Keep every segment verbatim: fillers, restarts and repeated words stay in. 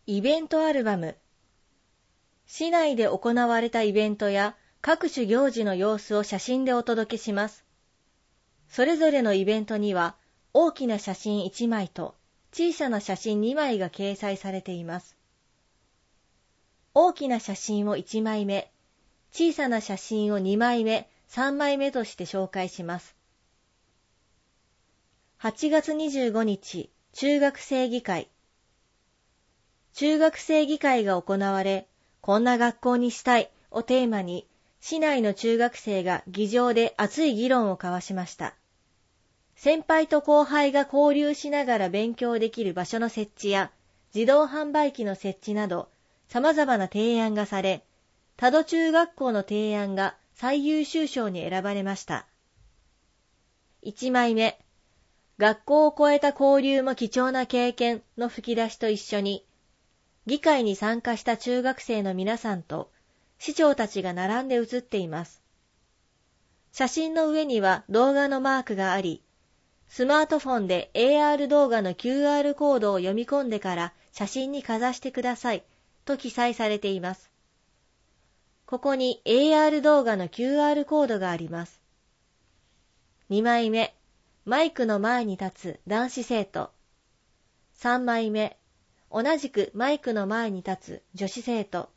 イベントアルバム。市内で行われたイベントや各種行事の様子を写真でお届けします。それぞれのイベントには大きな写真いちまいと小さな写真にまいが掲載されています。大きな写真をいちまいめ、小さな写真をにまいめ、さんまいめとして紹介します。はちがつにじゅうごにち、中学生議会。中学生議会が行われ、こんな学校にしたいをテーマに、市内の中学生が議場で熱い議論を交わしました。先輩と後輩が交流しながら勉強できる場所の設置や、自動販売機の設置など、様々な提案がされ、多度中学校の提案が最優秀賞に選ばれました。いちまいめ、学校を超えた交流も貴重な経験の吹き出しと一緒に、議会に参加した中学生の皆さんと市長たちが並んで写っています。写真の上には動画のマークがあり、スマートフォンで エーアール 動画の キューアール コードを読み込んでから写真にかざしてくださいと記載されています。ここに エーアール 動画の キューアール コードがあります。にまいめ、マイクの前に立つ男子生徒。さんまいめ、同じくマイクの前に立つ女子生徒。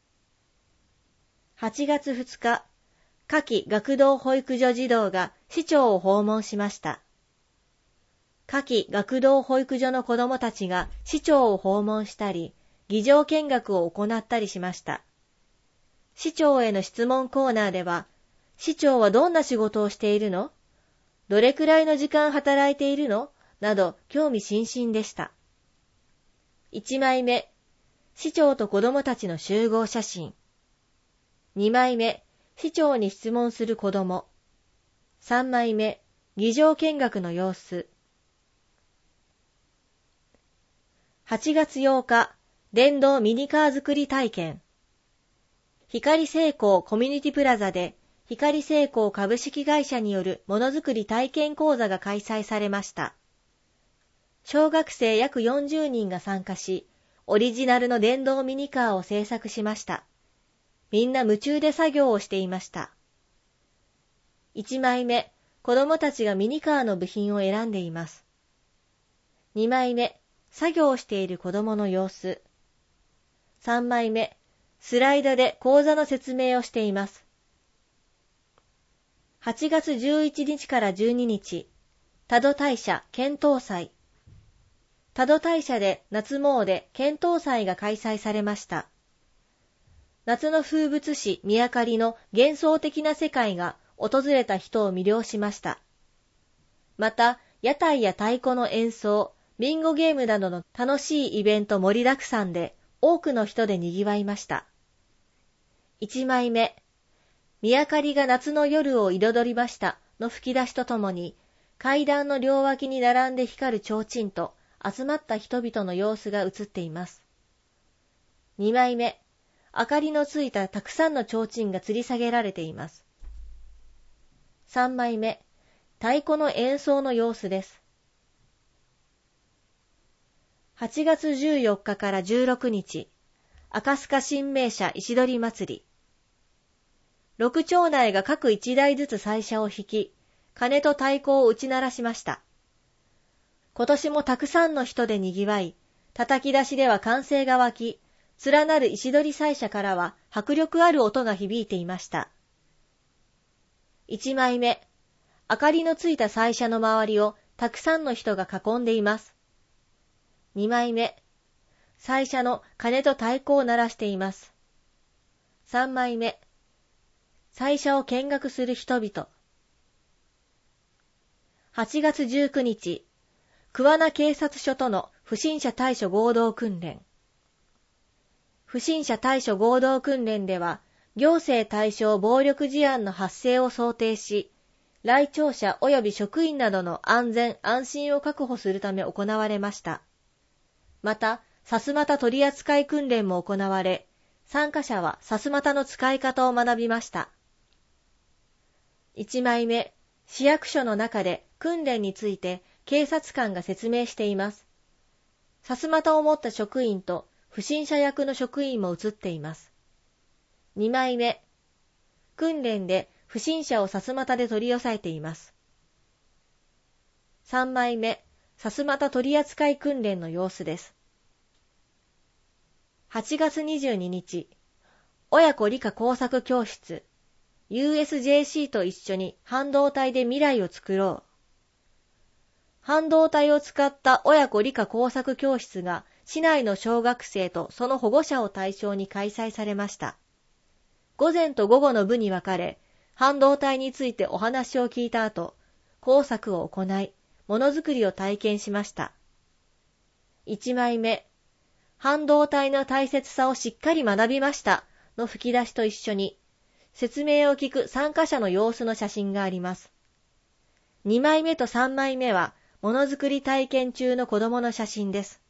はちがつふつか、夏季学童保育所児童が市長を訪問しました。夏季学童保育所の子どもたちが市長を訪問したり、議場見学を行ったりしました。市長への質問コーナーでは、市長はどんな仕事をしているの？どれくらいの時間働いているの？など興味津々でした。いちまいめ、市長と子供たちの集合写真。にまいめ、市長に質問する子供。さんまいめ、議場見学の様子。はちがつようか、電動ミニカー作り体験。光成功コミュニティプラザで、光成功株式会社によるものづくり体験講座が開催されました。小学生約よんじゅうにんが参加し、オリジナルの電動ミニカーを製作しました。みんな夢中で作業をしていました。いちまいめ、子供たちがミニカーの部品を選んでいます。にまいめ、作業をしている子供の様子。さんまいめ、スライドで講座の説明をしています。はちがつじゅういちにちからじゅうににち、多度大社剣闘祭。多度大社で夏詣剣闘祭が開催されました。夏の風物詩宮狩の幻想的な世界が訪れた人を魅了しました。また、屋台や太鼓の演奏、ビンゴゲームなどの楽しいイベント盛りだくさんで多くの人で賑わいました。いちまいめ、宮狩が夏の夜を彩りましたの吹き出しとともに、階段の両脇に並んで光る提灯と集まった人々の様子が映っています。にまいめ、明かりのついたたくさんの提灯が吊り下げられています。さんまいめ、太鼓の演奏の様子です。はちがつじゅうよっかからじゅうろくにち、赤須賀神明社石取祭り。六町内が各一台ずつ祭車を引き、鐘と太鼓を打ち鳴らしました。今年もたくさんの人で賑わい、叩き出しでは歓声が湧き、連なる石取祭車からは迫力ある音が響いていました。いちまいめ、明かりのついた祭車の周りをたくさんの人が囲んでいます。にまいめ、祭車の鐘と太鼓を鳴らしています。さんまいめ、祭車を見学する人々。はちがつじゅうくにち、桑名警察署との不審者対処合同訓練。不審者対処合同訓練では、行政対象暴力事案の発生を想定し、来庁者及び職員などの安全安心を確保するため行われました。また、さすまた取扱訓練も行われ、参加者はさすまたの使い方を学びました。いちまいめ、市役所の中で訓練について警察官が説明しています。さすまたを持った職員と不不審者役の職員も写っています。にまいめ、訓練で不審者をさすまたで取り押さえています。さんまいめ、さすまた取扱訓練の様子です。はちがつにじゅうににち、親子理科工作教室、ユーエスジェーシー と一緒に半導体で未来を作ろう。半導体を使った親子理科工作教室が市内の小学生とその保護者を対象に開催されました。午前と午後の部に分かれ、半導体についてお話を聞いた後、工作を行い、ものづくりを体験しました。いちまいめ、半導体の大切さをしっかり学びましたの吹き出しと一緒に、説明を聞く参加者の様子の写真があります。にまいめとさんまいめは、ものづくり体験中の子供の写真です。